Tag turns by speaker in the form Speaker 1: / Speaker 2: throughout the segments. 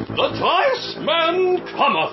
Speaker 1: The Dice Man cometh!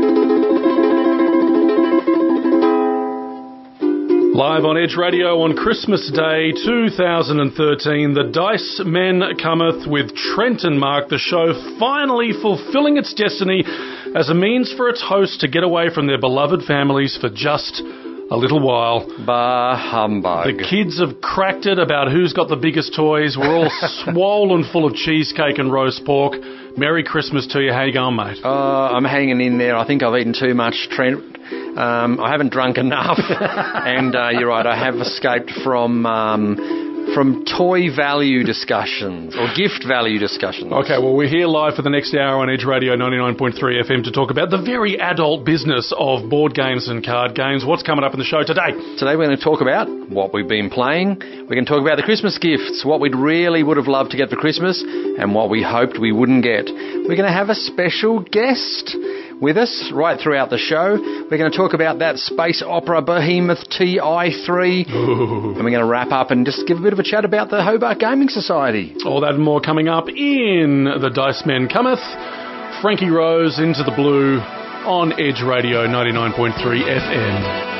Speaker 1: Live on Edge Radio on Christmas Day 2013, The Dice Men cometh with Trent and Mark, the show finally fulfilling its destiny as a means for its hosts to get away from their beloved families for just a little while.
Speaker 2: Bah humbug.
Speaker 1: The kids have cracked it about who's got the biggest toys. We're all swollen full of cheesecake and roast pork. Merry Christmas to you. How you going, mate?
Speaker 2: I'm hanging in there. I think I've eaten too much, Trent. I haven't drunk enough. And you're right, I have escaped from toy value discussions or gift value discussions.
Speaker 1: Okay, well, we're here live for the next hour on Edge Radio 99.3 FM to talk about the very adult business of board games and card games. What's coming up in the show today?
Speaker 2: Today we're going to talk about what we've been playing. We're going to talk about the Christmas gifts, what we'd really would have loved to get for Christmas and what we hoped we wouldn't get. We're going to have a special guest with us right throughout the show. We're going to talk about that space opera behemoth TI3. Ooh. And we're going to wrap up and just give a bit of a chat about the Hobart Gaming Society.
Speaker 1: All that and more coming up in The Dice Men Cometh. Frankie Rose, Into the Blue on Edge Radio 99.3 FM.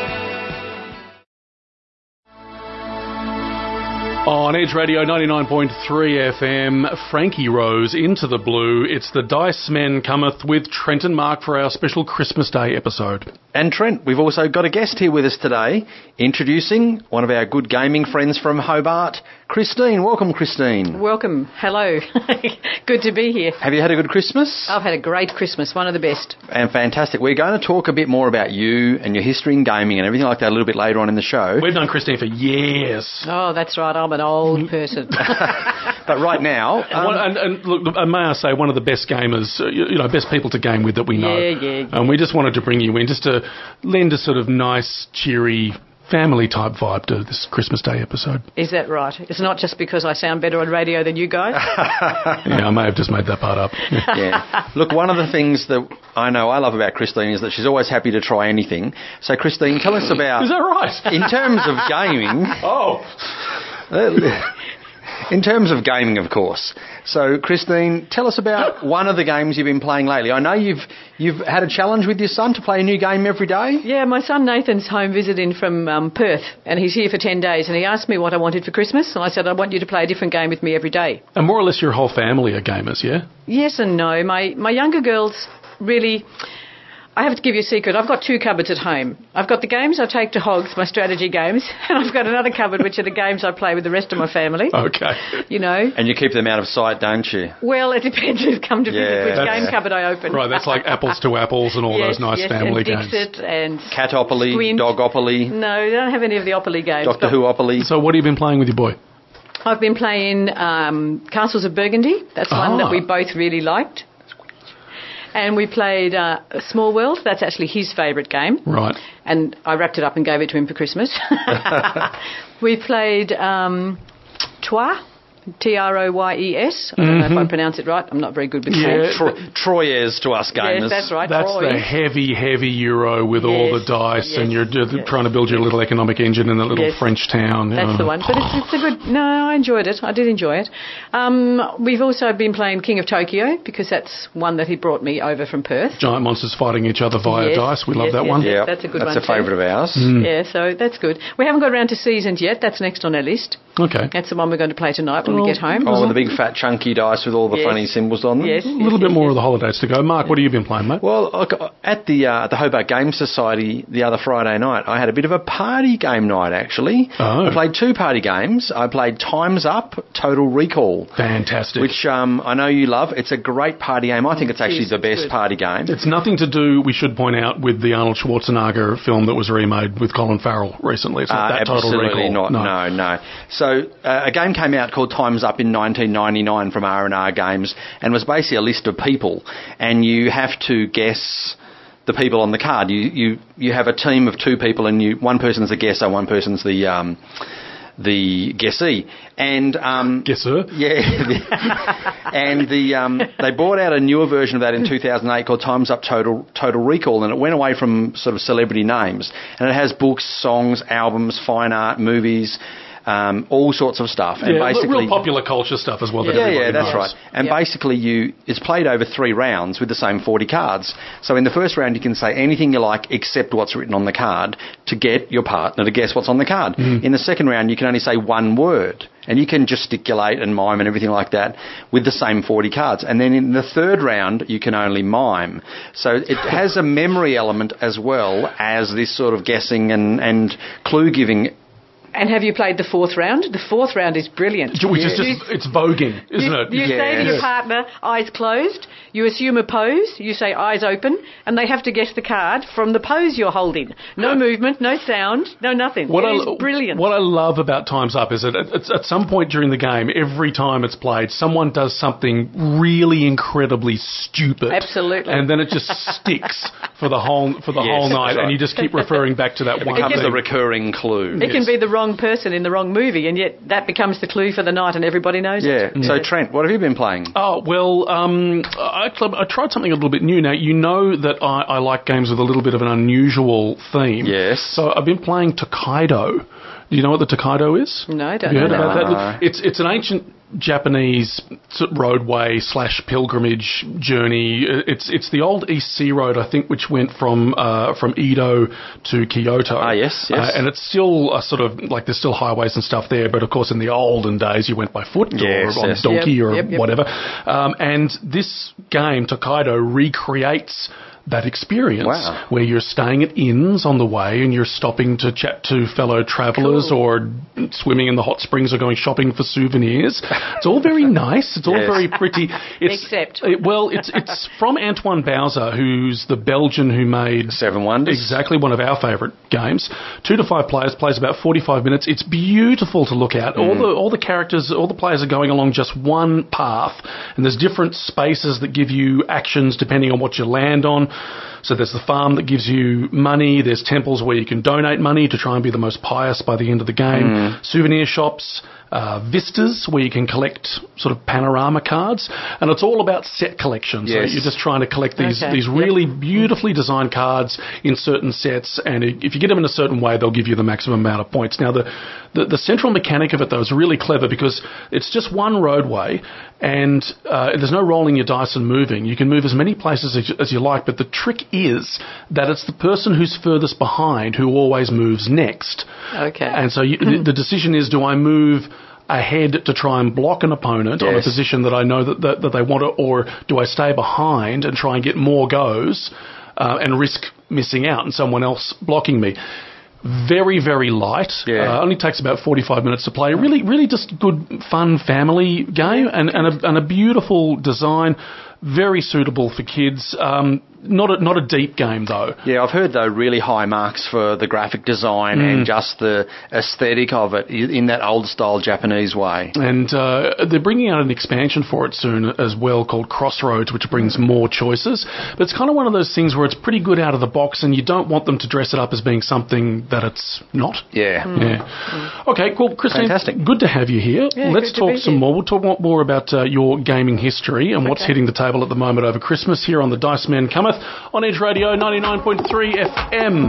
Speaker 1: On Edge Radio 99.3 FM, Frankie Rose, Into the Blue. It's The Dice Men Cometh with Trent and Mark for our special Christmas Day episode.
Speaker 2: And Trent, we've also got a guest here with us today, introducing one of our good gaming friends from Hobart, Christine. Welcome, Christine.
Speaker 3: Welcome. Hello. Good to be here.
Speaker 2: Have you had a good Christmas?
Speaker 3: I've had a great Christmas, one of the best.
Speaker 2: And fantastic. We're going to talk a bit more about you and your history in gaming and everything like that a little bit later on in the show.
Speaker 1: We've known Christine for years.
Speaker 3: Oh, that's right. I'm an old person.
Speaker 2: But right now...
Speaker 1: and look, may I say, one of the best gamers, best people to game with that we know.
Speaker 3: Yeah.
Speaker 1: And we just wanted to bring you in just to lend a sort of nice, cheery, family-type vibe to this Christmas Day episode.
Speaker 3: Is that right? It's not just because I sound better on radio than you guys?
Speaker 1: Yeah, I may have just made that part up.
Speaker 2: Yeah. Look, one of the things that I know I love about Christine is that she's always happy to try anything. So, Christine, tell us about...
Speaker 1: Is that right?
Speaker 2: In terms of gaming...
Speaker 1: Oh...
Speaker 2: In terms of gaming, of course. So, Christine, tell us about one of the games you've been playing lately. I know you've had a challenge with your son to play a new game every day.
Speaker 3: Yeah, my son Nathan's home visiting from Perth, and he's here for 10 days, and he asked me what I wanted for Christmas, and I said, I want you to play a different game with me every day.
Speaker 1: And more or less your whole family are gamers, yeah?
Speaker 3: Yes and no. My younger girls really... I have to give you a secret. I've got two cupboards at home. I've got the games I take to Hogs, my strategy games, and I've got another cupboard which are the games I play with the rest of my family.
Speaker 1: Okay.
Speaker 3: You know.
Speaker 2: And you keep them out of sight, don't you?
Speaker 3: Well, it depends who's come to visit which game cupboard I open.
Speaker 1: Right, that's like Apples to Apples and all those nice family
Speaker 3: and
Speaker 1: games.
Speaker 3: Dixit and
Speaker 2: Catopoly,
Speaker 3: Squint.
Speaker 2: Dogopoly.
Speaker 3: No, I don't have any of the Opoly games.
Speaker 2: Doctor Who-opoly.
Speaker 1: So what have you been playing with your boy?
Speaker 3: I've been playing Castles of Burgundy. That's one that we both really liked. And we played Small World. That's actually his favourite game.
Speaker 1: Right.
Speaker 3: And I wrapped it up and gave it to him for Christmas. We played Troyes. Troyes. I don't know if I pronounce it right. I'm not very good with names.
Speaker 2: Troyes to us gamers.
Speaker 3: Yes, that's right.
Speaker 1: That's
Speaker 3: Troyes.
Speaker 1: the heavy Euro with all the dice, and you're trying to build your little economic engine in the little French town.
Speaker 3: That's the one. But it's a good... No, I enjoyed it. I did enjoy it. We've also been playing King of Tokyo, because that's one that he brought me over from Perth.
Speaker 1: Giant monsters fighting each other via dice. We love that one.
Speaker 2: Yeah,
Speaker 3: that's a good one.
Speaker 2: That's a favourite of ours.
Speaker 3: Yeah, so that's good. We haven't got around to Seasons yet. That's next on our list.
Speaker 1: Okay.
Speaker 3: That's the one we're going to play tonight when we get home.
Speaker 2: Oh, with the big fat chunky dice with all the funny symbols on them.
Speaker 3: Yes.
Speaker 1: A little bit more of the holidays to go. Mark, what have you been playing, mate?
Speaker 2: Well, look, at the Hobart Game Society the other Friday night, I had a bit of a party game night, actually.
Speaker 1: Oh.
Speaker 2: I played two party games. I played Time's Up, Total Recall.
Speaker 1: Fantastic.
Speaker 2: Which I know you love. It's a great party game. I think it's actually the best party game.
Speaker 1: It's nothing to do, we should point out, with the Arnold Schwarzenegger film that was remade with Colin Farrell recently. It's not that Total Recall.
Speaker 2: Absolutely not. No. So a game came out called Time's Up in 1999 from R&R Games, and was basically a list of people, and you have to guess the people on the card. You have a team of two people, and one person's the guesser, one person's the guessee, and
Speaker 1: guesser.
Speaker 2: Yeah, and they brought out a newer version of that in 2008 called Time's Up Total Recall, and it went away from sort of celebrity names, and it has books, songs, albums, fine art, movies. all sorts of stuff. And
Speaker 1: Yeah,
Speaker 2: basically,
Speaker 1: real popular culture stuff as well. That
Speaker 2: yeah,
Speaker 1: everybody
Speaker 2: that's
Speaker 1: knows.
Speaker 2: right. And basically, it's played over 3 rounds with the same 40 cards. So in the first round, you can say anything you like except what's written on the card to get your partner to guess what's on the card. In the second round, you can only say one word. And you can gesticulate and mime and everything like that with the same 40 cards. And then in the third round, you can only mime. So it has a memory element as well as this sort of guessing and clue-giving.
Speaker 3: And have you played the 4th round? The 4th round is brilliant.
Speaker 1: Which is just, it's voguing, isn't it?
Speaker 3: You say to your partner, eyes closed, you assume a pose, you say eyes open, and they have to guess the card from the pose you're holding. No movement, no sound, no nothing. It is brilliant.
Speaker 1: What I love about Time's Up is that at some point during the game, every time it's played, someone does something really incredibly stupid.
Speaker 3: Absolutely.
Speaker 1: And then it just sticks for the whole night, and you just keep referring back to that one
Speaker 2: Becomes
Speaker 1: thing.
Speaker 2: the recurring clue.
Speaker 3: It can be the wrong person in the wrong movie, and yet that becomes the clue for the night, and everybody knows it.
Speaker 2: Yeah. So, Trent, what have you been playing?
Speaker 1: Oh, well, I tried something a little bit new. Now, you know that I like games with a little bit of an unusual theme.
Speaker 2: Yes.
Speaker 1: So I've been playing Tokaido. Do you know what the Tokaido is?
Speaker 3: No, I don't
Speaker 1: Have you heard
Speaker 3: know
Speaker 1: about that? It's an ancient Japanese roadway / pilgrimage journey. It's the old East Sea Road, I think, which went from Edo to Kyoto.
Speaker 2: Ah, yes.
Speaker 1: And it's still sort of like there's still highways and stuff there, but of course in the olden days you went by foot or on donkey or whatever. And this game, Tokaido, recreates that experience where you're staying at inns on the way and you're stopping to chat to fellow travellers or swimming in the hot springs or going shopping for souvenirs. It's all very nice. It's all very pretty.
Speaker 3: Except.
Speaker 1: It's from Antoine Bauza, who's the Belgian who made
Speaker 2: 7 Wonders.
Speaker 1: Exactly, one of our favourite games. 2 to 5 players, plays about 45 minutes. It's beautiful to look at. All the characters, all the players are going along just one path, and there's different spaces that give you actions depending on what you land on. So there's the farm that gives you money. There's temples where you can donate money to try and be the most pious by the end of the game. Souvenir shops. Vistas, where you can collect sort of panorama cards, and it's all about set collection. So you're just trying to collect these really beautifully designed cards in certain sets, and if you get them in a certain way, they'll give you the maximum amount of points. Now, the central mechanic of it, though, is really clever because it's just one roadway, and there's no rolling your dice and moving. You can move as many places as you like, but the trick is that it's the person who's furthest behind who always moves next.
Speaker 3: Okay.
Speaker 1: And so the decision is, do I move ahead to try and block an opponent on a position that I know that they want to, or do I stay behind and try and get more goes and risk missing out and someone else blocking me? Very, very light. Only takes about 45 minutes to play. Really, really just good, fun family game and a beautiful design. Very suitable for kids. Not a deep game, though.
Speaker 2: Yeah, I've heard, though, really high marks for the graphic design and just the aesthetic of it in that old-style Japanese way.
Speaker 1: And they're bringing out an expansion for it soon as well called Crossroads, which brings more choices. But it's kind of one of those things where it's pretty good out of the box and you don't want them to dress it up as being something that it's not. Yeah. Okay, cool. Christine,
Speaker 2: fantastic.
Speaker 1: Good to have you here.
Speaker 3: Yeah,
Speaker 1: Let's talk some more. We'll talk more about your gaming history and what's hitting the table at the moment over Christmas here on the Dice Men Cometh on Edge Radio 99.3 FM.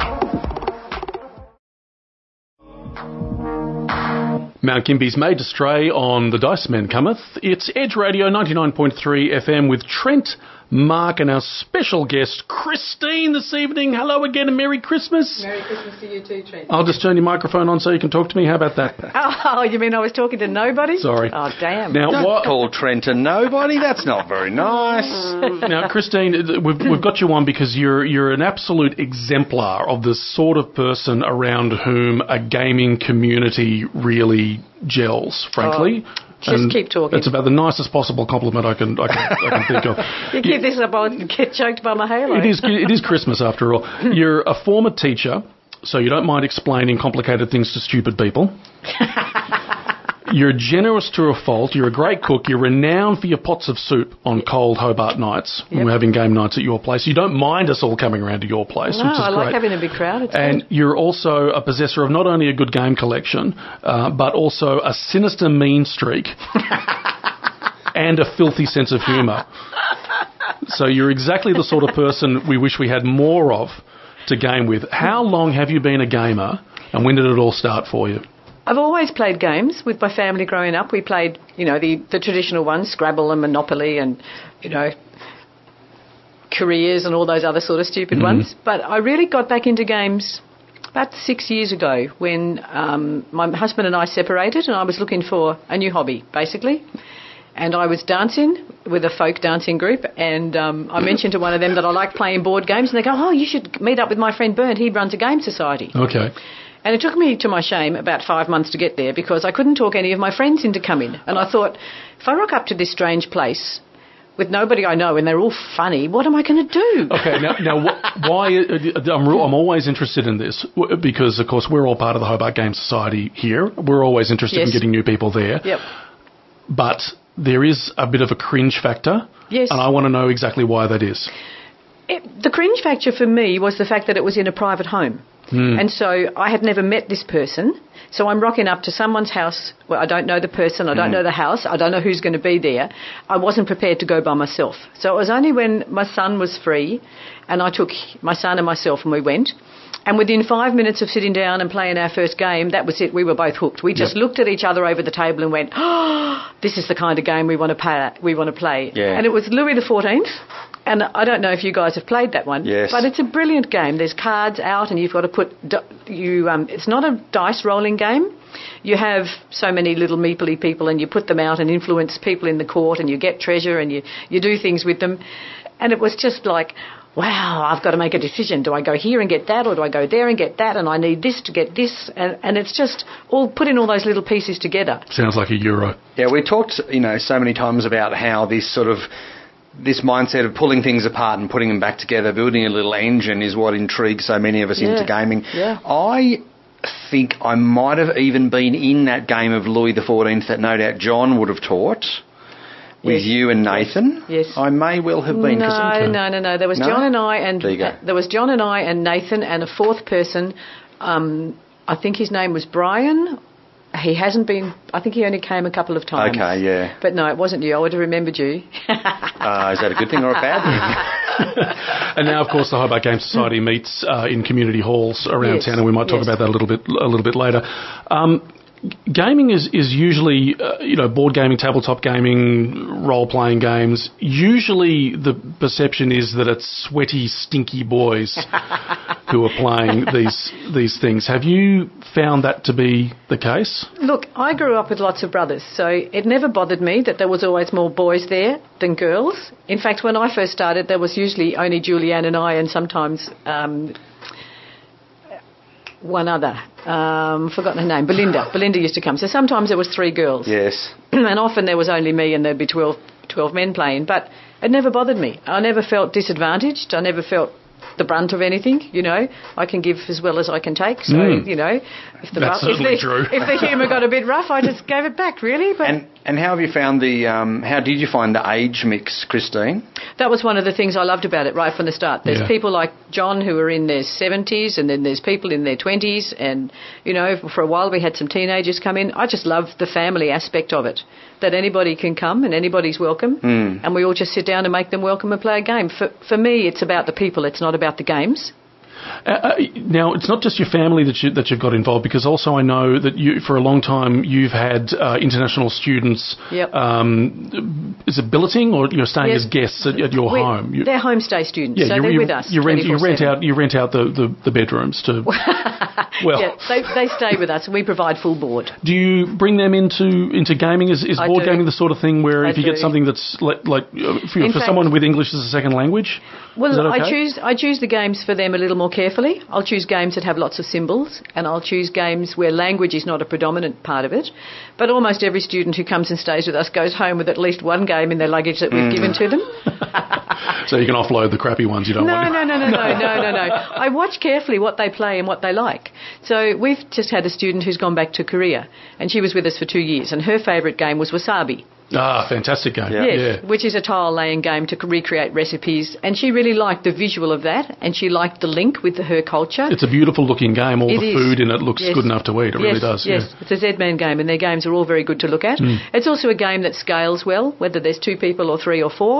Speaker 1: Mount Gimpy's Made to Stray on the Dice Men Cometh. It's Edge Radio 99.3 FM with Trent, Mark and our special guest, Christine, this evening. Hello again and Merry Christmas.
Speaker 3: Merry Christmas to you too, Trent.
Speaker 1: I'll just turn your microphone on so you can talk to me. How about that?
Speaker 3: Oh, you mean I was talking to nobody?
Speaker 1: Sorry.
Speaker 3: Oh, damn.
Speaker 1: Now,
Speaker 2: Don't call Trent a nobody. That's not very nice.
Speaker 1: Now, Christine, we've got you on because you're an absolute exemplar of the sort of person around whom a gaming community really gels, frankly.
Speaker 3: Just keep talking.
Speaker 1: It's about the nicest possible compliment I can think of.
Speaker 3: You keep this up, I'll get choked by my halo.
Speaker 1: It is Christmas after all. You're a former teacher, so you don't mind explaining complicated things to stupid people. You're generous to a fault. You're a great cook. You're renowned for your pots of soup on cold Hobart nights when we're having game nights at your place. You don't mind us all coming around to your place, which is great.
Speaker 3: I like having a big crowd.
Speaker 1: And you're also a possessor of not only a good game collection, but also a sinister mean streak and a filthy sense of humour. So you're exactly the sort of person we wish we had more of to game with. How long have you been a gamer, and when did it all start for you?
Speaker 3: I've always played games with my family growing up. We played, the traditional ones, Scrabble and Monopoly and, careers and all those other sort of stupid ones. But I really got back into games about 6 years ago when my husband and I separated, and I was looking for a new hobby, basically. And I was dancing with a folk dancing group, and I mentioned to one of them that I like playing board games, and they go, you should meet up with my friend Bernd. He runs a game society.
Speaker 1: Okay.
Speaker 3: And it took me, to my shame, about 5 months to get there because I couldn't talk any of my friends into coming. And I thought, if I rock up to this strange place with nobody I know and they're all funny, what am I going to do?
Speaker 1: Okay, now why? I'm always interested in this because, of course, we're all part of the Hobart Game Society here. We're always interested in getting new people there.
Speaker 3: Yep.
Speaker 1: But there is a bit of a cringe factor.
Speaker 3: Yes.
Speaker 1: And I want to know exactly why that is.
Speaker 3: The cringe factor for me was the fact that it was in a private home. And so I had never met this person. So I'm rocking up to someone's house where I don't know the person, I don't know the house, I don't know who's going to be there. I wasn't prepared to go by myself. So it was only when my son was free and I took my son and myself and we went. And within 5 minutes of sitting down and playing our first game, that was it. We were both hooked. We just looked at each other over the table and went, this is the kind of game we want to play.
Speaker 2: Yeah.
Speaker 3: And it was Louis XIV. And I don't know if you guys have played that one.
Speaker 2: Yes.
Speaker 3: But it's a brilliant game. There's cards out and you've got to put... it's not a dice rolling game. You have so many little meeply people and you put them out and influence people in the court and you get treasure and you do things with them. And it was just like... wow, I've got to make a decision. Do I go here and get that or do I go there and get that and I need this to get this? And it's just all putting all those little pieces together.
Speaker 1: Sounds like a Euro.
Speaker 2: Yeah, we talked, so many times about how this mindset of pulling things apart and putting them back together, building a little engine is what intrigues so many of us into gaming.
Speaker 3: Yeah.
Speaker 2: I think I might have even been in that game of Louis XIV that no doubt John would have taught. With you and Nathan?
Speaker 3: Yes.
Speaker 2: I may well have been.
Speaker 3: No. There was John and I, and there was John and I and Nathan and a fourth person. I think his name was Brian. He hasn't been. I think he only came a couple of times.
Speaker 2: Okay, yeah.
Speaker 3: But no, it wasn't you. I would have remembered you.
Speaker 2: Is that a good thing or a bad thing?
Speaker 1: And now, of course, the Hobart Game Society meets in community halls around town, and we might talk about that a little bit later. Gaming is usually, board gaming, tabletop gaming, role-playing games. Usually the perception is that it's sweaty, stinky boys who are playing these things. Have you found that to be the case?
Speaker 3: Look, I grew up with lots of brothers, so it never bothered me that there was always more boys there than girls. In fact, when I first started, there was usually only Julianne and I and sometimes... one other, forgotten her name, Belinda. Belinda used to come. So sometimes there was 3 girls.
Speaker 2: Yes.
Speaker 3: And often there was only me and there'd be 12 men playing. But it never bothered me. I never felt disadvantaged. I never felt the brunt of anything, I can give as well as I can take. So, if the humour got a bit rough, I just gave it back, really. But
Speaker 2: and how have you found how did you find the age mix, Christine?
Speaker 3: That was one of the things I loved about it right from the start. There's people like John who are in their 70s and then there's people in their 20s and, for a while we had some teenagers come in. I just love the family aspect of it, that anybody can come and anybody's welcome and we all just sit down and make them welcome and play a game. For me, it's about the people. It's not about the games.
Speaker 1: Now, it's not just your family that you've got involved, because also I know that for a long time you've had international students.
Speaker 3: Yep.
Speaker 1: Is it billeting or you're staying as guests at your home?
Speaker 3: They're homestay students, so they're with us.
Speaker 1: You rent out the bedrooms to.
Speaker 3: They stay with us and we provide full board.
Speaker 1: Do you bring them into gaming? Is board gaming the sort of thing where if you get something that's for someone with English as a second language?
Speaker 3: Well,
Speaker 1: is that okay?
Speaker 3: I choose the games for them a little more carefully. I'll choose games that have lots of symbols, and I'll choose games where language is not a predominant part of it. But almost every student who comes and stays with us goes home with at least one game in their luggage that we've given to them.
Speaker 1: So you can offload the crappy ones you don't want.
Speaker 3: No. I watch carefully what they play and what they like. So we've just had a student who's gone back to Korea, and she was with us for 2 years, and her favourite game was Wasabi.
Speaker 1: Ah, fantastic game.
Speaker 3: Yes, which is a tile-laying game to recreate recipes. And she really liked the visual of that, and she liked the link with her culture.
Speaker 1: It's a beautiful-looking game. All the food in it looks good enough to eat. It really does.
Speaker 3: Yes, it's a Z-Man game, and their games are all very good to look at. It's also a game that scales well, whether there's 2 people or 3 or 4.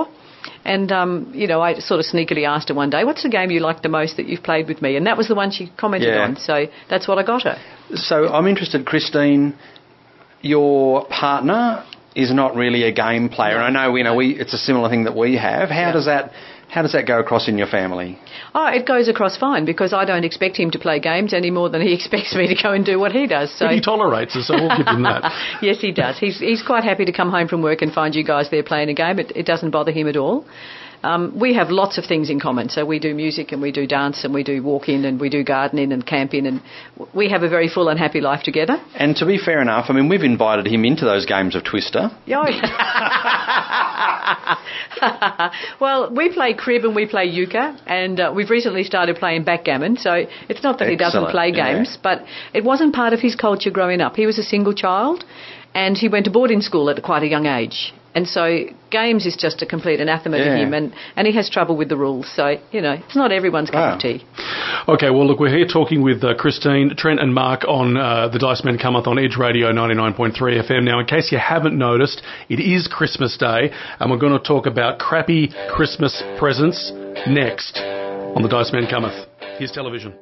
Speaker 3: And, I sort of sneakily asked her one day, what's the game you like the most that you've played with me? And that was the one she commented on. So that's what I got her.
Speaker 2: So I'm interested, Christine, your partner is not really a game player. And I know, it's a similar thing that we have. How does that go across in your family?
Speaker 3: Oh, it goes across fine because I don't expect him to play games any more than he expects me to go and do what he does. So
Speaker 1: but he tolerates us, so we'll give him that.
Speaker 3: Yes, he does. He's quite happy to come home from work and find you guys there playing a game. It doesn't bother him at all. We have lots of things in common. So we do music and we do dance and we do walking and we do gardening and camping, and we have a very full and happy life together.
Speaker 2: And to be fair enough, we've invited him into those games of Twister.
Speaker 3: Well, we play crib and we play euchre, and we've recently started playing backgammon, so it's not that he doesn't play games, but it wasn't part of his culture growing up. He was a single child, and he went to boarding school at quite a young age. And so games is just a complete anathema to him, and he has trouble with the rules. So, it's not everyone's cup of tea.
Speaker 1: Okay, well, look, we're here talking with Christine, Trent and Mark on the Dice Men Cometh on Edge Radio 99.3 FM. Now, in case you haven't noticed, it is Christmas Day, and we're going to talk about crappy Christmas presents next on the Dice Men Cometh. Here's television.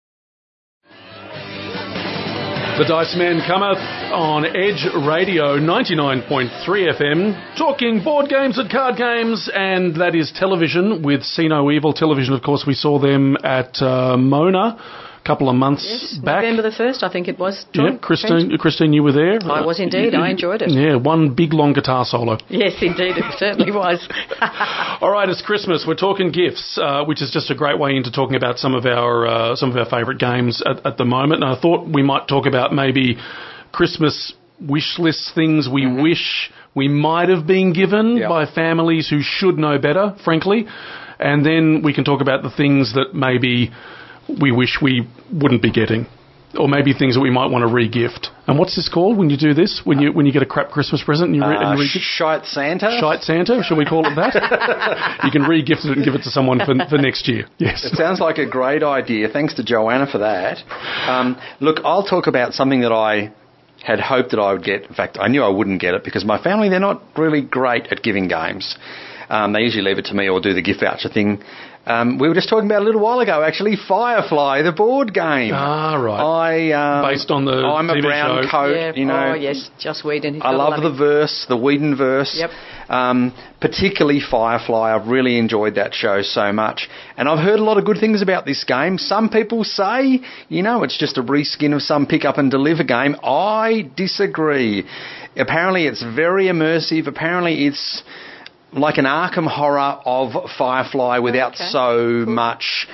Speaker 1: The Dice Men Cometh on Edge Radio 99.3 FM, talking board games and card games, and that is television with See No Evil. Television, of course, we saw them at Mona a couple of months back.
Speaker 3: November the 1st, I think it was. John,
Speaker 1: Christine, you were there.
Speaker 3: I was indeed. I enjoyed it.
Speaker 1: Yeah, one big long guitar solo.
Speaker 3: Yes, indeed, it certainly was.
Speaker 1: All right, it's Christmas. We're talking gifts, which is just a great way into talking about some of our favourite games at the moment. And I thought we might talk about maybe Christmas wish list things we wish we might have been given by families who should know better, frankly. And then we can talk about the things that maybe we wish we wouldn't be getting, or maybe things that we might want to re-gift. And what's this called when you do this? When you get a crap Christmas present and you re-gift?
Speaker 2: Shite Santa.
Speaker 1: Shite Santa, shall we call it that? You can re-gift it and give it to someone for next year. Yes.
Speaker 2: It sounds like a great idea. Thanks to Joanna for that. Look, I'll talk about something that I had hoped that I would get. In fact, I knew I wouldn't get it because my family, they're not really great at giving games. They usually leave it to me or do the gift voucher thing. We were just talking about a little while ago, actually, Firefly, the board game.
Speaker 1: Ah, right. Based on the
Speaker 2: I'm
Speaker 1: TV
Speaker 2: a brown
Speaker 1: show.
Speaker 2: coat,
Speaker 3: Oh, yes, Joss Whedon.
Speaker 2: I love the verse, the Whedon verse.
Speaker 3: Yep.
Speaker 2: Particularly Firefly. I've really enjoyed that show so much. And I've heard a lot of good things about this game. Some people say, it's just a reskin of some pick-up-and-deliver game. I disagree. Apparently it's very immersive. Apparently it's like an Arkham Horror of Firefly without so much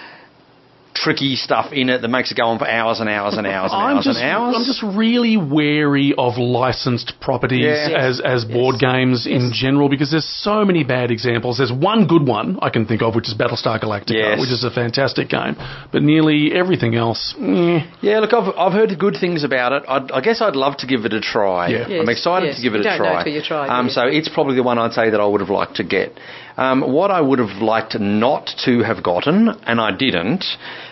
Speaker 2: tricky stuff in it that makes it go on for hours and hours and hours and hours and hours.
Speaker 1: I'm just really wary of licensed properties as board games in general, because there's so many bad examples. There's one good one I can think of, which is Battlestar Galactica, which is a fantastic game, but nearly everything else,
Speaker 2: Yeah, look, I've heard good things about it. I guess I'd love to give it a try.
Speaker 1: Yeah.
Speaker 2: I'm excited to give it a try.
Speaker 3: You don't know till you try.
Speaker 2: So it's probably the one I'd say that I would have liked to get. What I would have liked not to have gotten, and I didn't,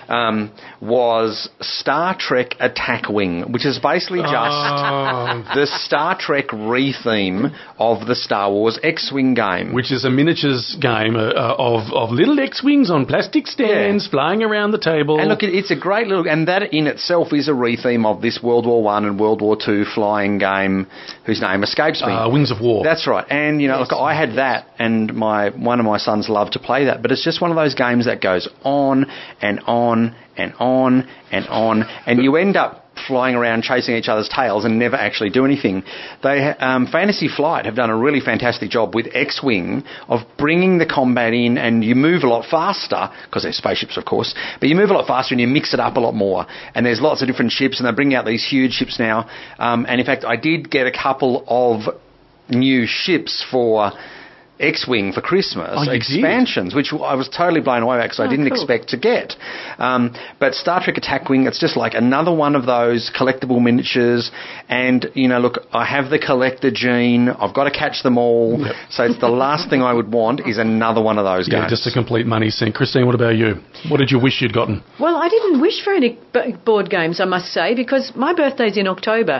Speaker 2: was Star Trek Attack Wing, which is basically just the Star Trek re-theme of the Star Wars X-Wing game.
Speaker 1: Which is a miniatures game of little X-Wings on plastic stands flying around the table.
Speaker 2: And look, it's a great little... And that in itself is a re-theme of this World War I and World War II flying game whose name escapes me.
Speaker 1: Wings of War.
Speaker 2: That's right. And, look, I had that, and one of my sons loved to play that. But it's just one of those games that goes on and on and on and on, and you end up flying around chasing each other's tails and never actually do anything. They Fantasy Flight have done a really fantastic job with X-Wing of bringing the combat in, and you move a lot faster, because they're spaceships, of course, but you move a lot faster and you mix it up a lot more. And there's lots of different ships, and they're bringing out these huge ships now. And in fact, I did get a couple of new ships for X-Wing for Christmas, expansions, which I was totally blown away by because I didn't expect to get. But Star Trek Attack Wing, it's just like another one of those collectible miniatures. And, look, I have the collector gene. I've got to catch them all. Yep. So it's the last thing I would want is another one of those games.
Speaker 1: Yeah, just a complete money sink. Christine, what about you? What did you wish you'd gotten?
Speaker 3: Well, I didn't wish for any board games, I must say, because my birthday's in October.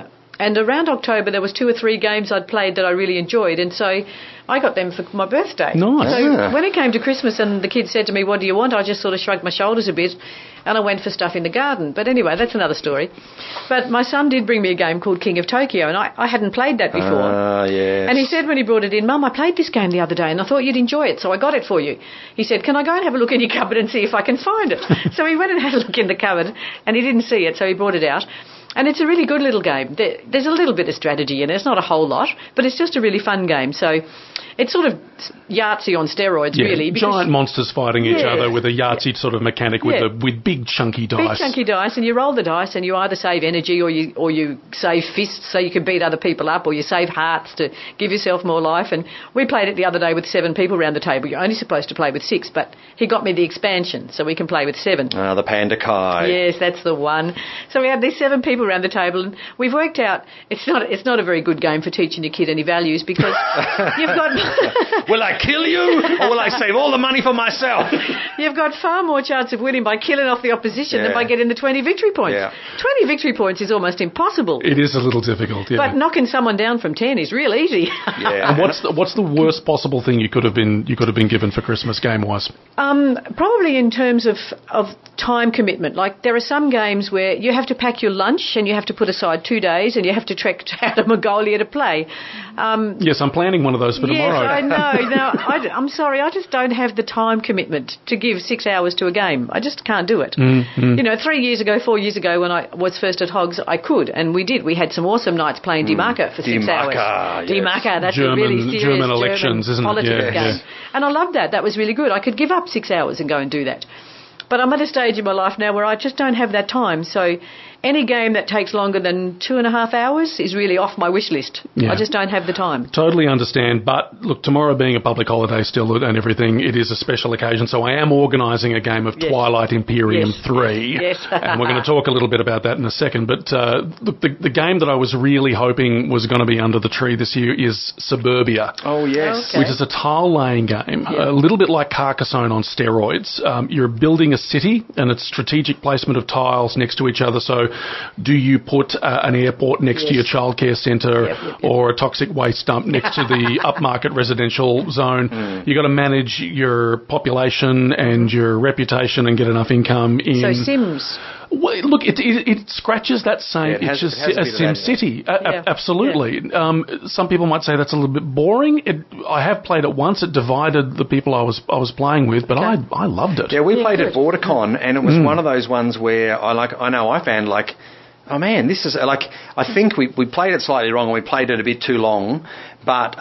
Speaker 3: And around October, there was 2 or 3 games I'd played that I really enjoyed, and so I got them for my birthday.
Speaker 1: Nice.
Speaker 3: So when it came to Christmas and the kids said to me, what do you want? I just sort of shrugged my shoulders a bit, and I went for stuff in the garden. But anyway, that's another story. But my son did bring me a game called King of Tokyo, and I hadn't played that before.
Speaker 2: Yes.
Speaker 3: And he said when he brought it in, Mum, I played this game the other day, and I thought you'd enjoy it, so I got it for you. He said, can I go and have a look in your cupboard and see if I can find it? So he went and had a look in the cupboard, and he didn't see it, so he brought it out. And it's a really good little game. There's a little bit of strategy in it. It's not a whole lot, but it's just a really fun game. So it's sort of Yahtzee on steroids, really.
Speaker 1: Giant monsters fighting each other with a Yahtzee sort of mechanic with big chunky dice.
Speaker 3: Big chunky dice, and you roll the dice, and you either save energy or you save fists so you can beat other people up, or you save hearts to give yourself more life. And we played it the other day with 7 people around the table. You're only supposed to play with 6, but he got me the expansion, so we can play with 7.
Speaker 2: The Panda Kai.
Speaker 3: Yes, that's the one. So we had these 7 people around the table, and we've worked out it's not a very good game for teaching your kid any values, because you've got
Speaker 2: Will I kill you, or will I save all the money for myself?
Speaker 3: You've got far more chance of winning by killing off the opposition than by getting the 20 victory points. 20 victory points is almost impossible.
Speaker 1: It is a little difficult,
Speaker 3: but knocking someone down from 10 is real easy.
Speaker 1: And what's the worst possible thing you could have been given for Christmas game wise?
Speaker 3: Probably in terms of time commitment. Like, there are some games where you have to pack your lunch and you have to put aside 2 days and you have to trek out of Mongolia to play.
Speaker 1: Yes, I'm planning one of those for tomorrow.
Speaker 3: Yes, I know. Now, I'm sorry, I just don't have the time commitment to give 6 hours to a game. I just can't do it.
Speaker 1: Mm-hmm.
Speaker 3: You know, 4 years ago when I was first at Hogs, I could, and we did. We had some awesome nights playing Die Marke for 6 hours.
Speaker 2: Yes.
Speaker 3: Die Marke, that's
Speaker 1: German,
Speaker 3: a really serious
Speaker 1: German elections, isn't it?
Speaker 3: politics game.
Speaker 1: Yeah.
Speaker 3: And I loved that. That was really good. I could give up 6 hours and go and do that. But I'm at a stage in my life now where I just don't have that time. So any game that takes longer than 2.5 hours is really off my wish list.
Speaker 1: Yeah.
Speaker 3: I just don't have the time.
Speaker 1: Totally understand. But look, tomorrow being a public holiday still and everything, it is a special occasion. So I am organising a game of Twilight Imperium 3.
Speaker 3: Yes.
Speaker 1: And we're going to talk a little bit about that in a second. But look, the game that I was really hoping was going to be under the tree this year is Suburbia.
Speaker 2: Oh, yes.
Speaker 3: Okay.
Speaker 1: Which is a tile-laying game, a little bit like Carcassonne on steroids. You're building a city, and it's strategic placement of tiles next to each other. So do you put an airport next to your childcare centre or a toxic waste dump next to the upmarket residential zone? You've got to manage your population and your reputation and get enough income in.
Speaker 3: So Sims.
Speaker 1: Well, look, it scratches that same itch as SimCity. Absolutely. Yeah. Some people might say that's a little bit boring. I have played it once. It divided the people I was playing with, but I loved it.
Speaker 2: Yeah, we played at BorderCon, and it was one of those ones where I found like, oh man, this is like, I think we played it slightly wrong and we played it a bit too long, but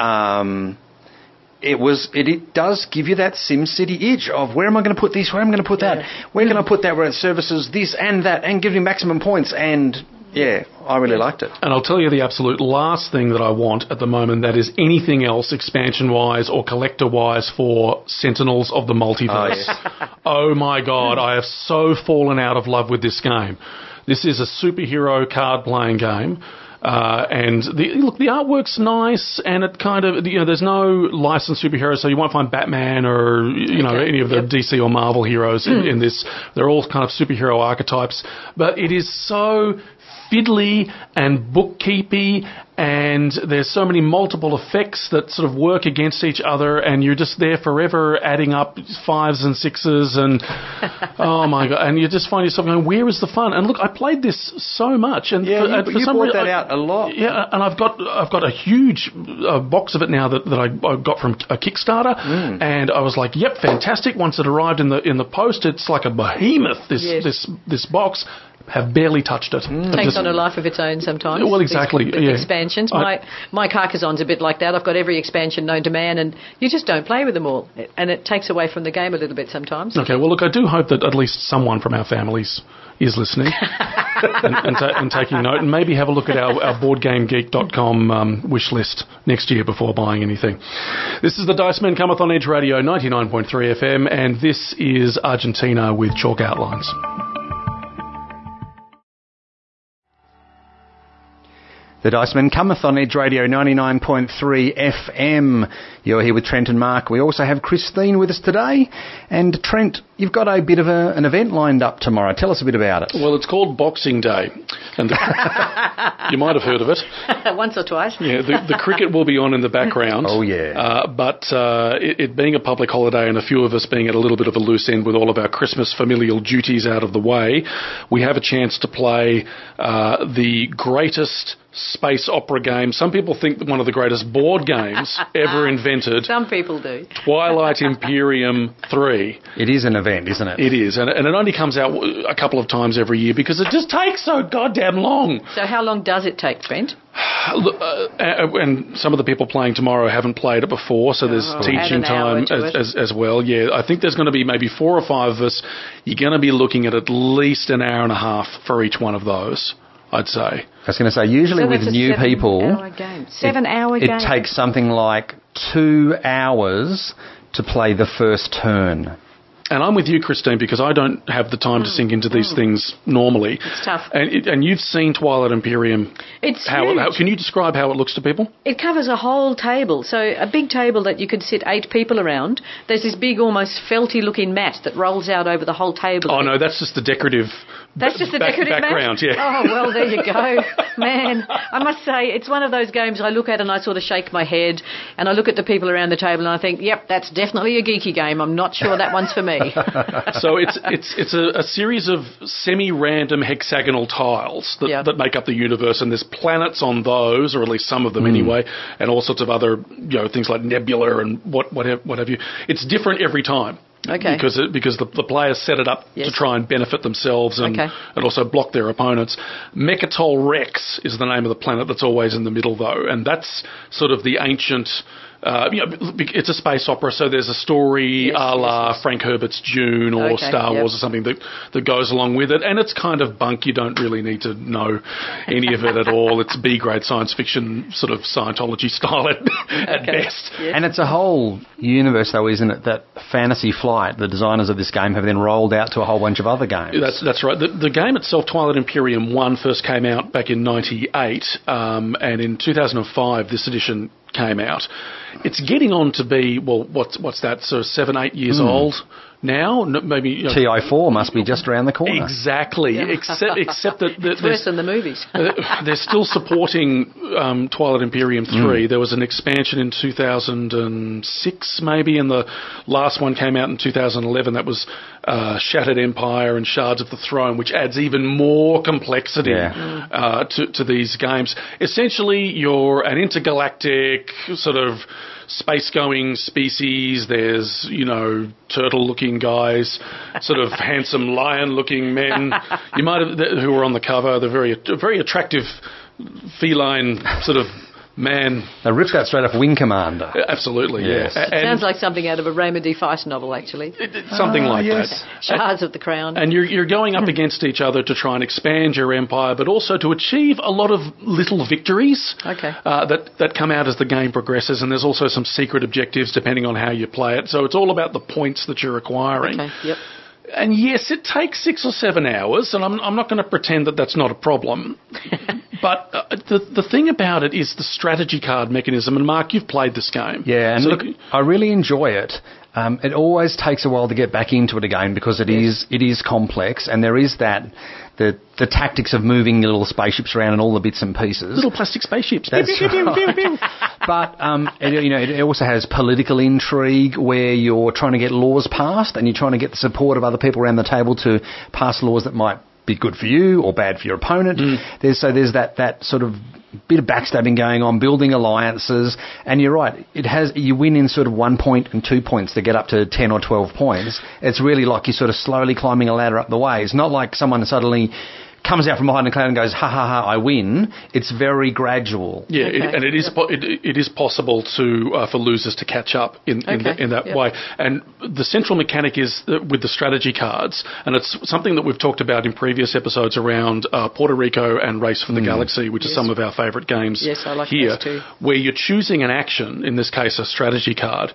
Speaker 2: it does give you that SimCity itch of where am I going to put this, where am I going to put that, where can I put that where it services this and that and give you maximum points, and I really liked it. And
Speaker 1: I'll tell you the absolute last thing that I want at the moment, that is anything else expansion-wise or collector-wise for Sentinels of the Multiverse. Oh my God, I have so fallen out of love with this game. This is a superhero card-playing game. And the artwork's nice, and it kind of, there's no licensed superheroes, so you won't find Batman or, any of the DC or Marvel heroes in this. They're all kind of superhero archetypes, but it is so fiddly and bookkeepy, and there's so many multiple effects that sort of work against each other, and you're just there forever adding up 5s and 6s, and oh my God, and you just find yourself going, where is the fun? And look, I played this so much, and
Speaker 2: you brought that out a lot.
Speaker 1: Yeah, and I've got a huge box of it now that I got from a Kickstarter, and I was like, yep, fantastic. Once it arrived in the post, it's like a behemoth. This box. Have barely touched it.
Speaker 3: Takes on a life of its own sometimes.
Speaker 1: Well, exactly.
Speaker 3: These expansions. My Carcassonne's a bit like that. I've got every expansion known to man, and you just don't play with them all. And it takes away from the game a little bit sometimes.
Speaker 1: Okay, well, look, I do hope that at least someone from our families is listening and taking note, and maybe have a look at our BoardGameGeek.com wish list next year before buying anything. This is the Dice Men Cometh on Edge Radio, 99.3 FM, and this is Argentina with Chalk Outlines.
Speaker 2: The Dice Men cometh on Edge Radio 99.3 FM. You're here with Trent and Mark. We also have Christine with us today. And Trent, you've got a bit of an event lined up tomorrow. Tell us a bit about it.
Speaker 1: Well, it's called Boxing Day. And you might have heard of it.
Speaker 3: Once or twice.
Speaker 1: Yeah, the cricket will be on in the background.
Speaker 2: Oh, yeah.
Speaker 1: But it being a public holiday and a few of us being at a little bit of a loose end with all of our Christmas familial duties out of the way, we have a chance to play the greatest space opera game. Some people think that one of the greatest board games ever invented.
Speaker 3: Some people do.
Speaker 1: Twilight Imperium 3.
Speaker 2: It is an event, isn't it?
Speaker 1: It is, and it only comes out a couple of times every year because it just takes so goddamn long.
Speaker 3: So how long does it take, Trent?
Speaker 1: And some of the people playing tomorrow haven't played it before, so there's teaching time as well. Yeah, I think there's going to be maybe 4 or 5 of us. You're going to be looking at least an hour and a half for each one of those, I'd say.
Speaker 2: I was going to say, usually with new people,
Speaker 3: 7-hour game.
Speaker 2: It takes something like 2 hours to play the first turn.
Speaker 1: And I'm with you, Christine, because I don't have the time to sink into these things normally.
Speaker 3: It's tough.
Speaker 1: And you've seen Twilight Imperium.
Speaker 3: It's huge.
Speaker 1: Can you describe how it looks to people?
Speaker 3: It covers a whole table. So a big table that you could sit 8 people around. There's this big, almost felty-looking mat that rolls out over the whole table.
Speaker 1: Oh, no, that's just the decorative background,
Speaker 3: mat?
Speaker 1: Yeah.
Speaker 3: Oh, well, there you go. Man, I must say, it's one of those games I look at and I sort of shake my head and I look at the people around the table and I think, yep, that's definitely a geeky game. I'm not sure that one's for me.
Speaker 1: So it's a series of semi-random hexagonal tiles that make up the universe, and there's planets on those, or at least some of them anyway, and all sorts of other things like nebula and what have you. It's different every time.
Speaker 3: Okay.
Speaker 1: Because the players set it up to try and benefit themselves and also block their opponents. Mechatol Rex is the name of the planet that's always in the middle, though, and that's sort of the ancient. It's a space opera, so there's a story a la Frank Herbert's Dune or Star Wars or something that goes along with it, and it's kind of bunk. You don't really need to know any of it at all. It's B-grade science fiction, sort of Scientology style at best.
Speaker 2: Yes. And it's a whole universe, though, isn't it, that Fantasy Flight, the designers of this game, have then rolled out to a whole bunch of other games.
Speaker 1: That's right. The game itself, Twilight Imperium 1, first came out back in 98, and in 2005 this edition came out. It's getting on to be, well, what's that, so 7-8 years old now? Maybe
Speaker 2: TI4 must be just around the corner.
Speaker 1: Exactly, except that
Speaker 3: it's worse than the movies.
Speaker 1: They're still supporting Twilight Imperium 3. There was an expansion in 2006 maybe, and the last one came out in 2011. That was Shattered Empire and Shards of the Throne, which adds even more complexity to these games. Essentially, you're an intergalactic sort of space-going species. There's, turtle-looking guys, sort of handsome lion-looking men. You might have who were on the cover. They're very attractive feline sort of man.
Speaker 2: They ripped that straight off Wing Commander.
Speaker 1: Absolutely, yes.
Speaker 3: It sounds like something out of a Raymond D. Feist novel, actually.
Speaker 1: Something like that.
Speaker 3: Shards of the Crown.
Speaker 1: And you're going up against each other to try and expand your empire, but also to achieve a lot of little victories that come out as the game progresses. And there's also some secret objectives depending on how you play it. So it's all about the points that you're acquiring.
Speaker 3: Okay, yep.
Speaker 1: And yes, it takes 6 or 7 hours, and I'm not going to pretend that that's not a problem. But the thing about it is the strategy card mechanism. And Mark, you've played this game.
Speaker 2: Yeah, and look, I really enjoy it. It always takes a while to get back into it again because it is complex, and there is that the tactics of moving little spaceships around and all the bits and pieces.
Speaker 1: Little plastic spaceships.
Speaker 2: That's right. But it also has political intrigue where you're trying to get laws passed and you're trying to get the support of other people around the table to pass laws that might be good for you or bad for your opponent. There's that sort of bit of backstabbing going on, building alliances, and you're right, you win in sort of 1 point and 2 points to get up to 10 or 12 points. It's really like you're sort of slowly climbing a ladder up the way. It's not like someone suddenly comes out from behind the cloud and goes, ha, ha, ha, I win. It's very gradual.
Speaker 1: Yeah, and it is possible for losers to catch up in that way. And the central mechanic is with the strategy cards, and it's something that we've talked about in previous episodes around Puerto Rico and Race for the Galaxy, which are some of our favourite games
Speaker 3: I like
Speaker 1: here,
Speaker 3: those too.
Speaker 1: where you're choosing an action, in this case a strategy card,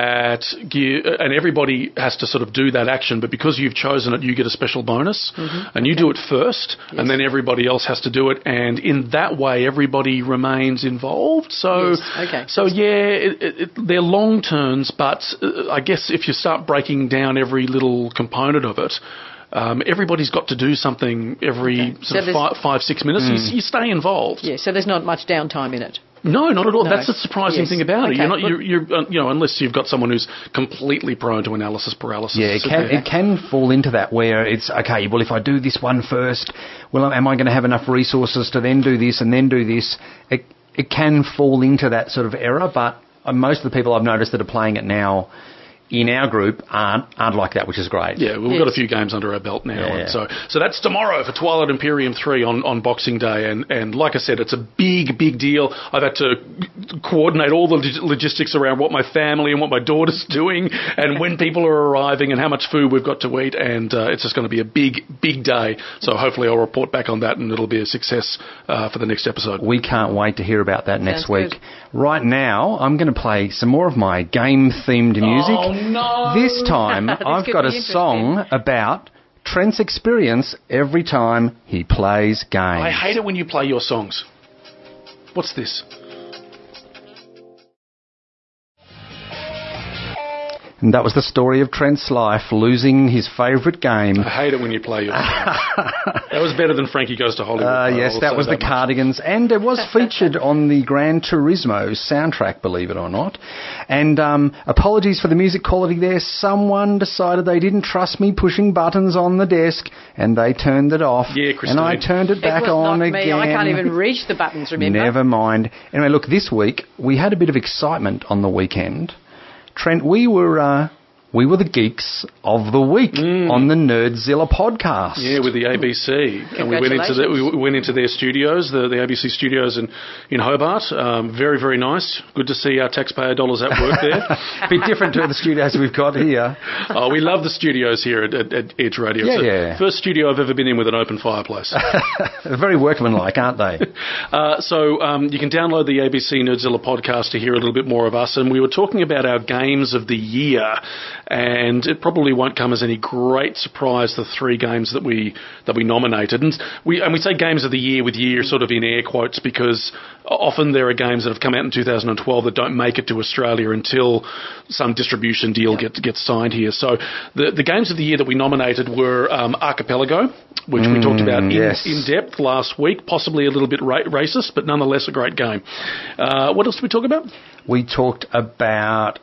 Speaker 1: and everybody has to sort of do that action, but because you've chosen it, you get a special bonus, and you do it first. first, and then everybody else has to do it, and in that way, everybody remains involved. So, they're long turns, but I guess if you start breaking down every little component of it, everybody's got to do something every sort of 5-6 minutes. You stay involved.
Speaker 3: Yeah, so there's not much downtime in it.
Speaker 1: No, not at all. No. That's the surprising thing about it.
Speaker 3: Okay.
Speaker 1: You're not, unless you've got someone who's completely prone to analysis paralysis.
Speaker 2: Yeah, it can fall into that where it's, okay, well, if I do this one first, well, am I going to have enough resources to then do this and then do this? It can fall into that sort of error, but most of the people I've noticed that are playing it now in our group aren't like that, which is great.
Speaker 1: Yeah, we've got a few games under our belt now. Yeah. And so that's tomorrow for Twilight Imperium 3 on Boxing Day. And like I said, it's a big, big deal. I've had to coordinate all the logistics around what my family and what my daughter's doing and when people are arriving and how much food we've got to eat. And it's just going to be a big, big day. So hopefully I'll report back on that and it'll be a success for the next episode.
Speaker 2: We can't wait to hear about that next week. Right now, I'm going to play some more of my game-themed music.
Speaker 1: Oh, no.
Speaker 2: This time, I've got a song about Trent's experience every time he plays games.
Speaker 1: I hate it when you play your songs. What's this?
Speaker 2: And that was the story of Trent's life, losing his favourite game.
Speaker 1: I hate it when you play your songs. That was better than Frankie Goes to Hollywood.
Speaker 2: Yes, that was the Cardigans. And it was featured on the Gran Turismo soundtrack, believe it or not. And apologies for the music quality there. Someone decided they didn't trust me pushing buttons on the desk, and they turned it off.
Speaker 1: Yeah, Christine.
Speaker 2: And I turned it back on again.
Speaker 3: Me. I can't even reach the buttons, remember?
Speaker 2: Never mind. Anyway, look, this week we had a bit of excitement on the weekend. Trent, we were the geeks of the week on the Nerdzilla podcast.
Speaker 1: Yeah, with the ABC, and we went into their studios, the ABC studios in Hobart. Very, very nice. Good to see our taxpayer dollars at work there.
Speaker 2: A bit different to the studios we've got here.
Speaker 1: Oh, we love the studios here at Edge Radio.
Speaker 2: Yeah,
Speaker 1: it's the first studio I've ever been in with an open fireplace.
Speaker 2: Very workmanlike, aren't they?
Speaker 1: So you can download the ABC Nerdzilla podcast to hear a little bit more of us, and we were talking about our games of the year. And it probably won't come as any great surprise, the 3 games that we nominated. And we say games of the year with year sort of in air quotes because often there are games that have come out in 2012 that don't make it to Australia until some distribution deal gets signed here. So the games of the year that we nominated were Archipelago, which we talked about in depth last week, possibly a little bit racist, but nonetheless a great game. What else did we talk about?
Speaker 2: We talked about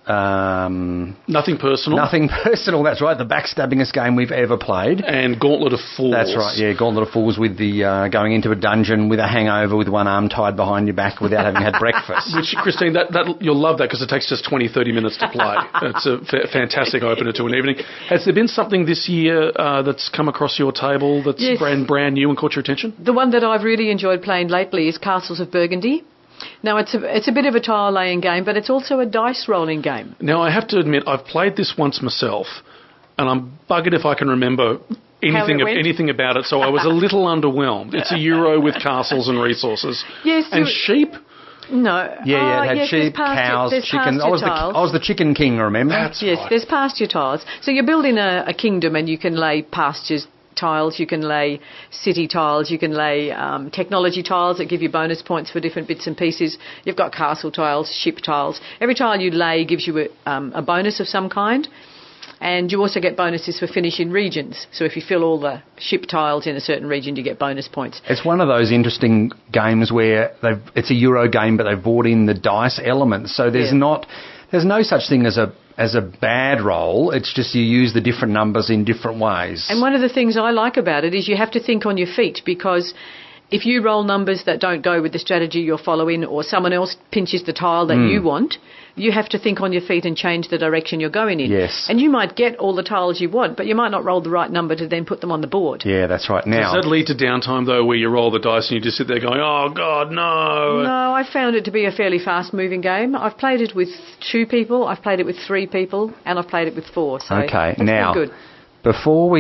Speaker 1: Nothing Personal.
Speaker 2: Nothing Personal, that's right. The backstabbingest game we've ever played.
Speaker 1: And Gauntlet of Fools.
Speaker 2: That's right, yeah. Gauntlet of Fools with the going into a dungeon with a hangover with one arm tied behind your back without having had breakfast.
Speaker 1: Which, Christine, that you'll love that because it takes just 20-30 minutes to play. It's a fantastic opener to an evening. Has there been something this year that's come across your table that's brand new and caught your attention?
Speaker 3: The one that I've really enjoyed playing lately is Castles of Burgundy. Now, it's a bit of a tile-laying game, but it's also a dice-rolling game.
Speaker 1: Now, I have to admit, I've played this once myself, and I'm buggered if I can remember anything about it, so I was a little underwhelmed. It's a Euro with castles and resources.
Speaker 3: Yes.
Speaker 1: And sheep?
Speaker 3: No.
Speaker 2: Yeah, it had sheep, cows, chickens. I was the chicken king, remember?
Speaker 1: That's
Speaker 3: right. There's pasture tiles. So you're building a kingdom, and you can lay pastures tiles, you can lay city tiles, you can lay technology tiles that give you bonus points for different bits and pieces. You've got castle tiles, ship tiles. Every tile you lay gives you a bonus of some kind, and you also get bonuses for finishing regions. So if you fill all the ship tiles in a certain region, you get bonus points.
Speaker 2: It's one of those interesting games where it's a Euro game, but they've brought in the dice elements. So there's no such thing as a bad roll. It's just you use the different numbers in different ways.
Speaker 3: And one of the things I like about it is you have to think on your feet, because if you roll numbers that don't go with the strategy you're following, or someone else pinches the tile that you want, you have to think on your feet and change the direction you're going in.
Speaker 2: Yes.
Speaker 3: And you might get all the tiles you want, but you might not roll the right number to then put them on the board.
Speaker 2: Yeah, that's right. Now,
Speaker 1: does that lead to downtime, though, where you roll the dice and you just sit there going, oh, God, no?
Speaker 3: No, I found it to be a fairly fast-moving game. I've played it with 2 people, I've played it with 3 people, and I've played it with 4. So
Speaker 2: okay,
Speaker 3: it's
Speaker 2: now,
Speaker 3: good.
Speaker 2: Before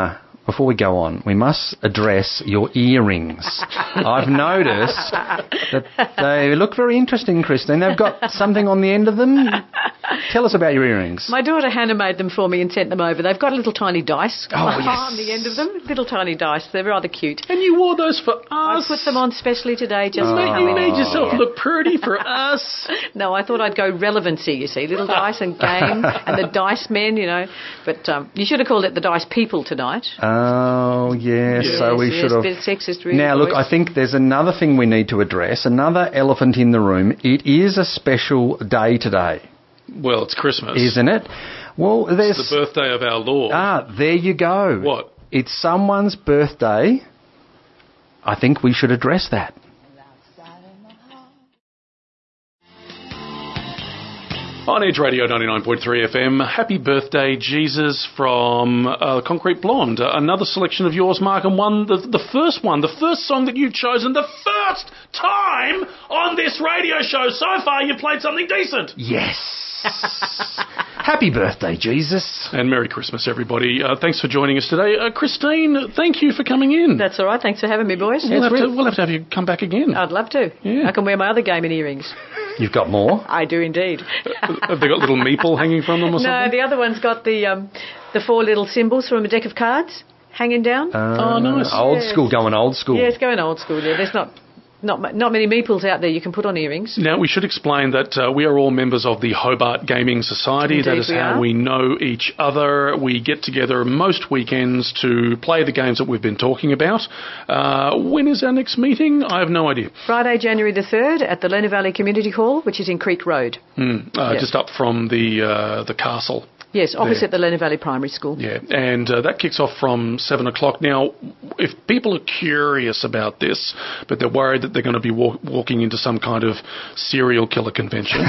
Speaker 2: we go on, we must address your earrings. I've noticed that they look very interesting, Christine. They've got something on the end of them. Tell us about your earrings.
Speaker 3: My daughter Hannah made them for me and sent them over. They've got little tiny dice on
Speaker 2: yes.
Speaker 3: the end of them. Little tiny dice. They're rather cute.
Speaker 1: And you wore those for us.
Speaker 3: I put them on specially today just for
Speaker 1: You
Speaker 3: coming.
Speaker 1: made yourself look pretty for us.
Speaker 3: No, I thought I'd go relevancy, you see. Little dice and game and the dice men, you know. But you should have called it the dice people tonight.
Speaker 2: Oh, yes. So we should have.
Speaker 3: Bit sexist, really.
Speaker 2: Now, look, I think there's another thing we need to address, another elephant in the room. It is a special day today.
Speaker 1: Well, it's Christmas.
Speaker 2: Isn't it? Well, there's...
Speaker 1: It's the birthday of our Lord.
Speaker 2: there you go.
Speaker 1: What?
Speaker 2: It's someone's birthday. I think we should address that.
Speaker 1: On Edge Radio 99.3 FM, happy birthday, Jesus, from Concrete Blonde. Another selection of yours, Mark, and the first song that you've chosen, the first time on this radio show so far you've played something decent.
Speaker 2: Yes. Happy birthday, Jesus.
Speaker 1: And Merry Christmas, everybody. Thanks for joining us today. Christine, thank you for coming in.
Speaker 3: That's all right. Thanks for having me, boys.
Speaker 1: We'll have to have you come back again.
Speaker 3: I'd love to.
Speaker 1: Yeah.
Speaker 3: I can wear my other gaming earrings.
Speaker 2: You've got more?
Speaker 3: I do indeed.
Speaker 1: Have they got little meeple hanging from them or something?
Speaker 3: No, the other one's got the 4 little symbols from a deck of cards hanging down.
Speaker 1: Oh, nice.
Speaker 2: Old school, going old school.
Speaker 3: Yeah, it's going old school. Yeah, there's not many meeples out there you can put on earrings.
Speaker 1: Now, we should explain that we are all members of the Hobart Gaming Society.
Speaker 3: Indeed,
Speaker 1: that is how we know each other. We get together most weekends to play the games that we've been talking about. When is our next meeting? I have no idea.
Speaker 3: Friday, January the 3rd at the Lerner Valley Community Hall, which is in Creek Road.
Speaker 1: Just up from the castle.
Speaker 3: Yes, opposite the Lerner Valley Primary School.
Speaker 1: Yeah, and that kicks off from 7 o'clock. Now, if people are curious about this, but they're worried that they're going to be walking into some kind of serial killer convention...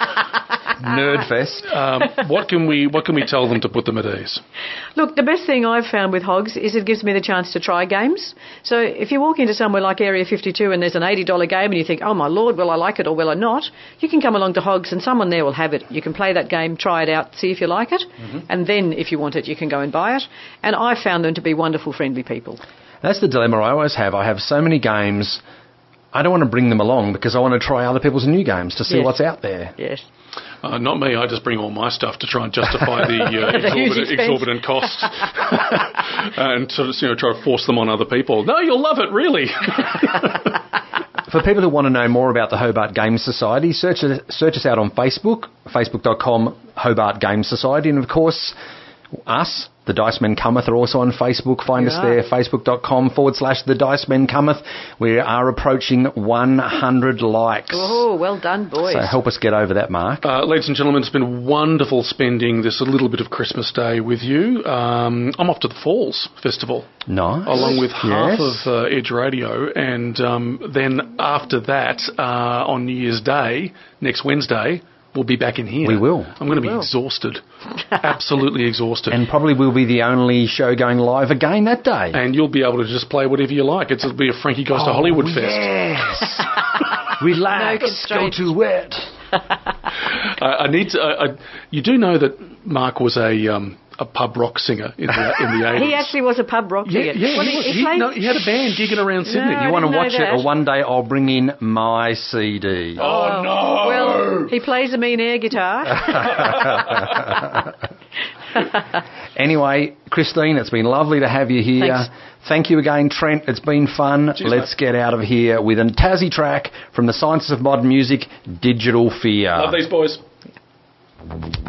Speaker 2: Nerdfest.
Speaker 1: What can we tell them to put them at ease?
Speaker 3: Look, the best thing I've found with Hogs is it gives me the chance to try games. So if you walk into somewhere like Area 52 and there's an $80 game and you think, oh my Lord, will I like it or will I not? You can come along to Hogs and someone there will have it. You can play that game, try it out, see if you like it, and then if you want it, you can go and buy it. And I found them to be wonderful, friendly people.
Speaker 2: That's the dilemma I always have. I have so many games, I don't want to bring them along because I want to try other people's new games to see what's out there.
Speaker 3: Yes.
Speaker 1: Not me. I just bring all my stuff to try and justify the exorbitant costs and sort of try to force them on other people. No, you'll love it, really.
Speaker 2: For people who want to know more about the Hobart Games Society, search us out on Facebook, facebook.com Hobart Games Society, and of course us, the Dice Men Cometh, are also on Facebook. Find us there, facebook.com/the Dice Men Cometh. We are approaching 100 likes.
Speaker 3: Oh, well done, boys.
Speaker 2: So help us get over that mark.
Speaker 1: Ladies and gentlemen, it's been wonderful spending this a little bit of Christmas Day with you. I'm off to the Falls Festival.
Speaker 2: Nice.
Speaker 1: Along with half of Edge Radio. And then after that, on New Year's Day, next Wednesday, we'll be back in here.
Speaker 2: We will.
Speaker 1: I'm going to be exhausted. Absolutely exhausted.
Speaker 2: And probably we'll be the only show going live again that day.
Speaker 1: And you'll be able to just play whatever you like. It'll be a Frankie Goes to Hollywood fest.
Speaker 2: Yes. Relax. Go to it.
Speaker 1: I need to... you do know that Mark was a pub rock singer in the 80s.
Speaker 3: He actually was a pub rock singer.
Speaker 1: Yeah, he had a band gigging around Sydney.
Speaker 3: No,
Speaker 2: You want to watch
Speaker 3: that.
Speaker 2: it, or one day I'll bring in my CD.
Speaker 1: Oh, no!
Speaker 3: Well, he plays a mean air guitar.
Speaker 2: Anyway, Christine, it's been lovely to have you here.
Speaker 3: Thanks.
Speaker 2: Thank you again, Trent. It's been fun.
Speaker 1: Cheers,
Speaker 2: Let's get out of here with a Tassie track from the Sciences of Modern Music, Digital Fear.
Speaker 1: Love these boys.